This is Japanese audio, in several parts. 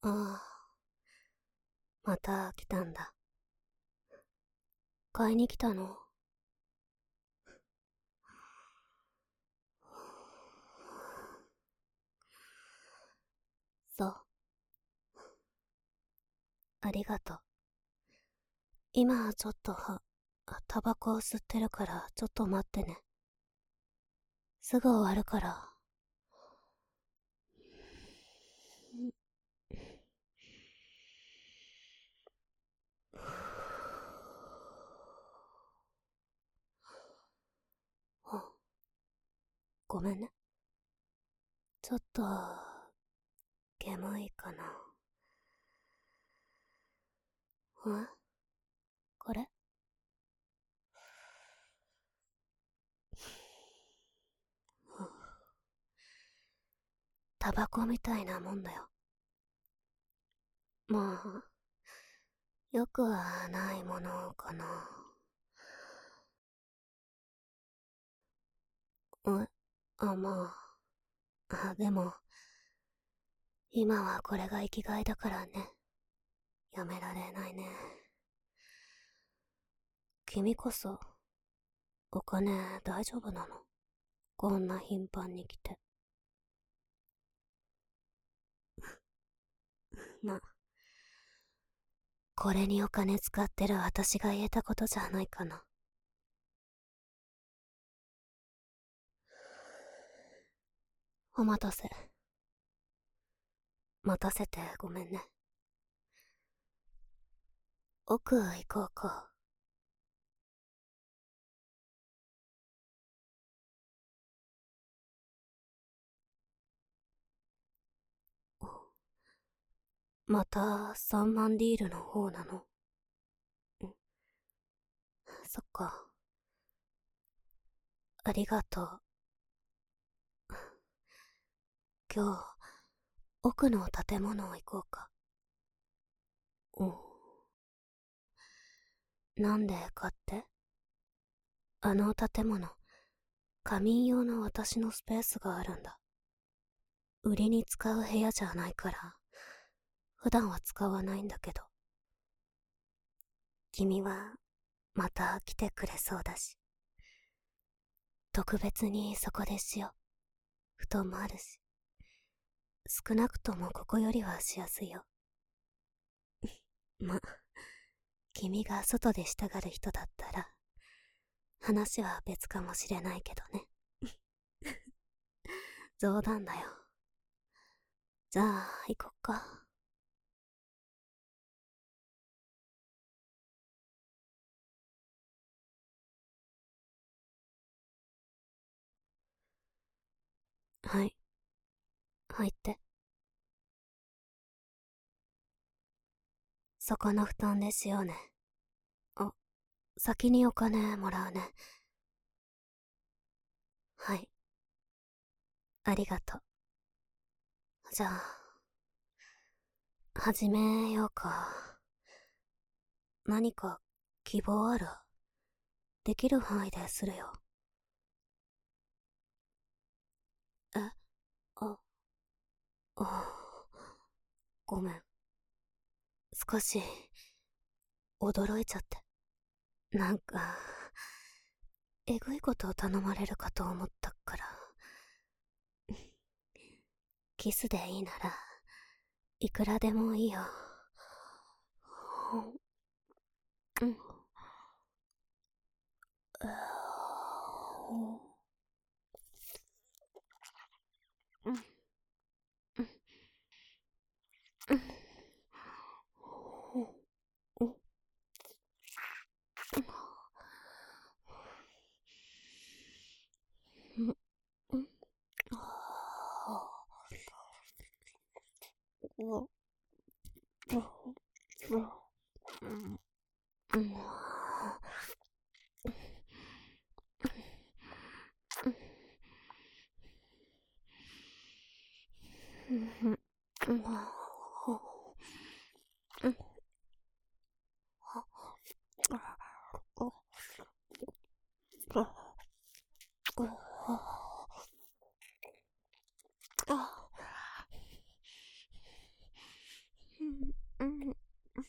ああ、また来たんだ。買いに来たの？そう。ありがとう。今ちょっとタバコを吸ってるからちょっと待ってね。すぐ終わるから。ごめんね。ちょっと、煙いかな。これ？タバコみたいなもんだよ。まあ、よくはないものかな。までも、今はこれが生きがいだからね。やめられないね。君こそ、お金大丈夫なの？こんな頻繁に来て。これにお金使ってる私が言えたことじゃないかな。お待たせ。待たせてごめんね。奥行こうか。また3万ディールの方なの？そっか。ありがとう。今日、奥の建物行こうか。なんでかって？あの建物、仮眠用の私のスペースがあるんだ。売りに使う部屋じゃないから、普段は使わないんだけど。君は、また来てくれそうだし。特別にそこでしよう。布団もあるし。少なくともここよりはしやすいよ。君が外でしたがる人だったら、話は別かもしれないけどね。冗談だよ。じゃあ、行こっか。はい。入って。そこの布団でしようね。先にお金もらうね。はい。ありがとう。じゃあ、始めようか。何か希望ある？できる範囲でするよ。え？あ、ごめん。少し、驚いちゃって。なんか、えぐいことを頼まれるかと思ったから。キスでいいなら、いくらでもいいよ。うん。うん。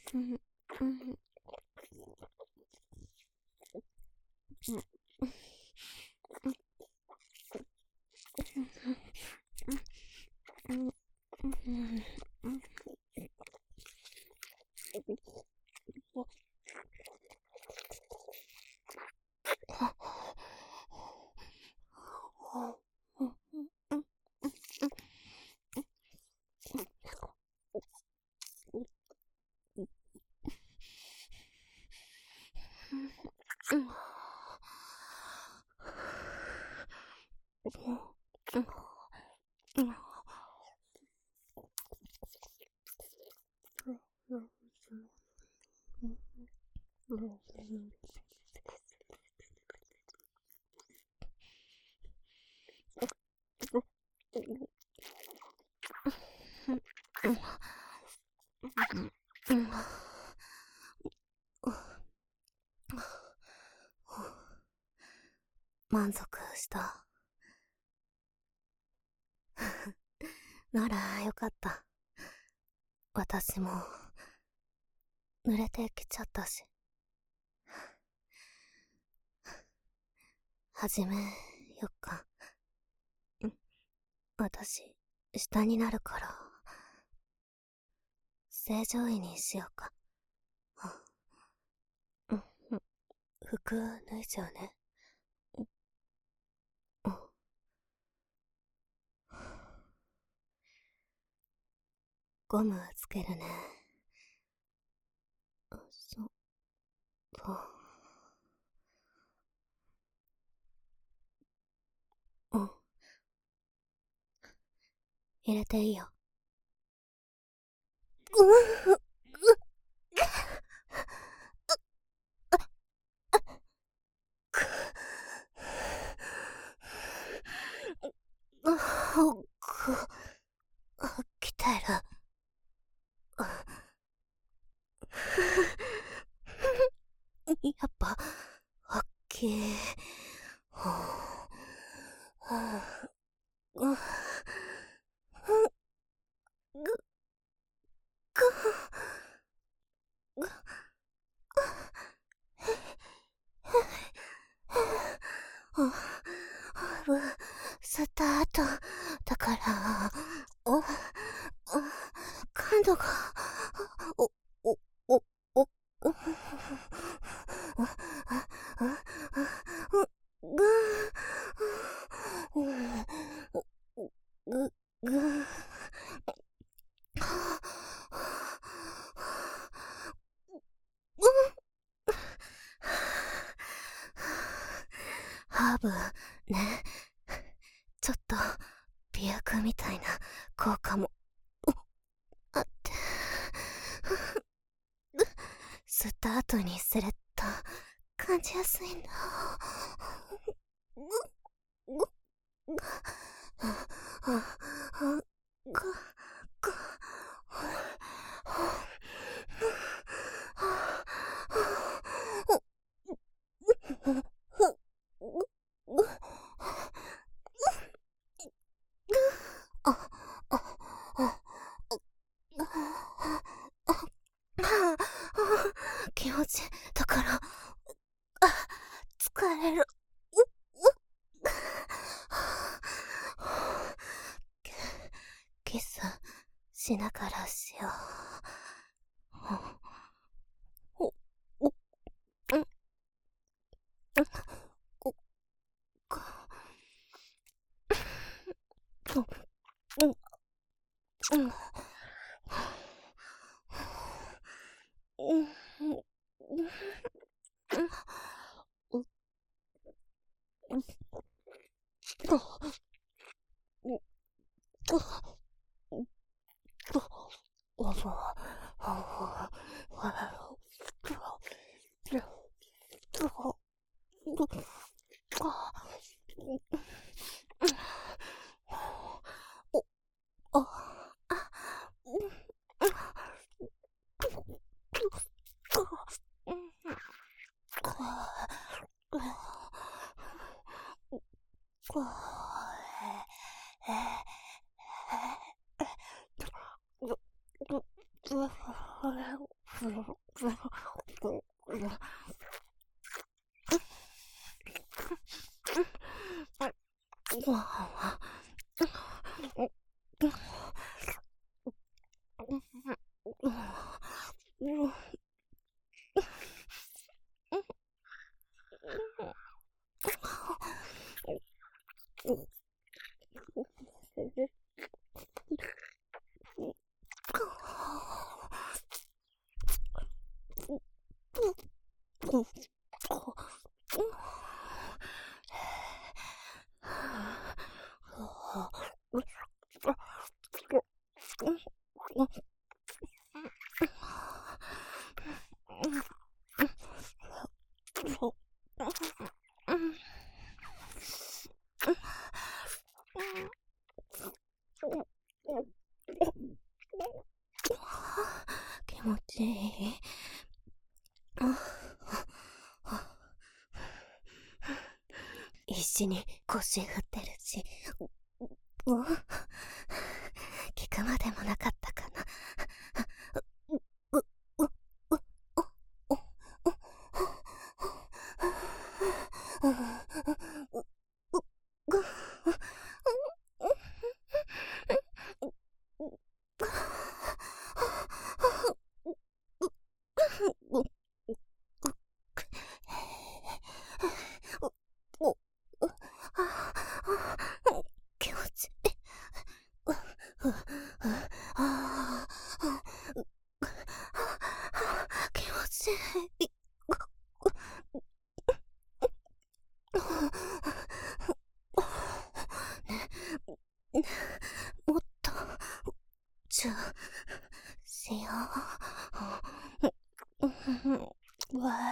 満足した。ならよかった。私も濡れてきちゃったし。始めよっか。私下になるから正常位にしようか。服脱いじゃうね。ゴムつけるね。そう。入れていいよ。来てる。やっぱ、おっきい。スタートだから、感度が、お、お、お、お、ハーブね、ちょっと美薬みたいな効果もあって、吸った後にスレッと感じやすいんだ。気持ちだから、疲れる。キスしながらしよ気持ちいい。石に腰振ってるし、聞くまでもなかったかな。気持ちいい。気持ちいい。もっとチューしよう。わ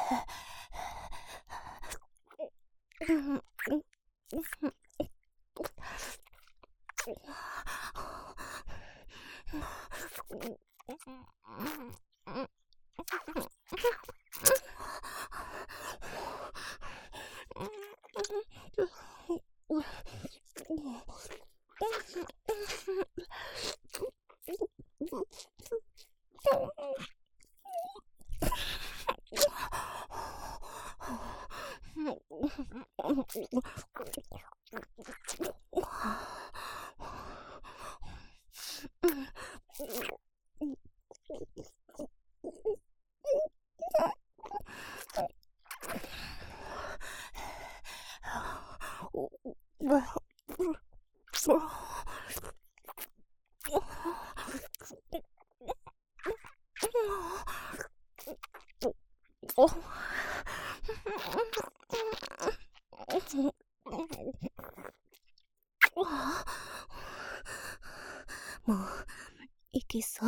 もう行きそう。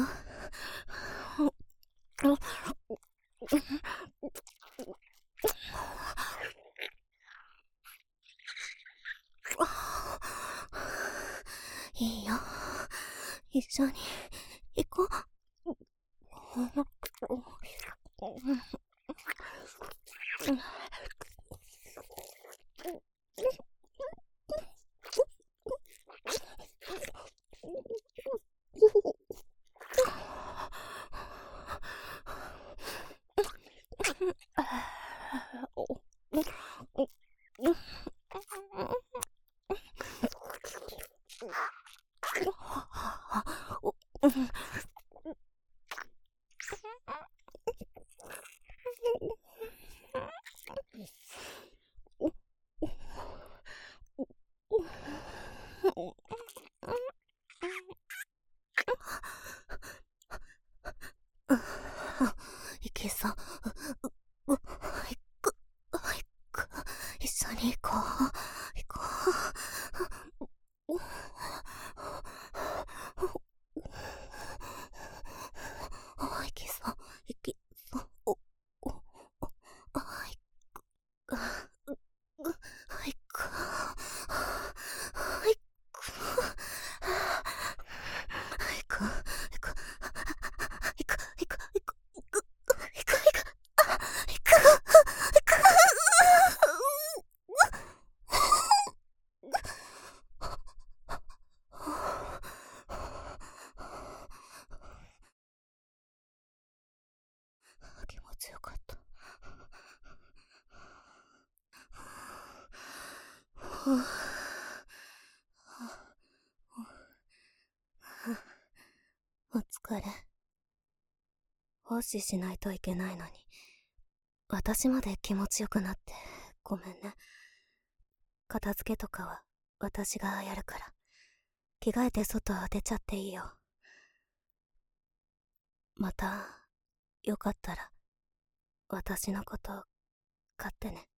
いいよ、一緒に行こう。いけそう。 強かった。お疲れ。奉仕しないといけないのに、私まで気持ちよくなってごめんね。片付けとかは私がやるから、着替えて外出ちゃっていいよ。またよかったら私のこと買ってね。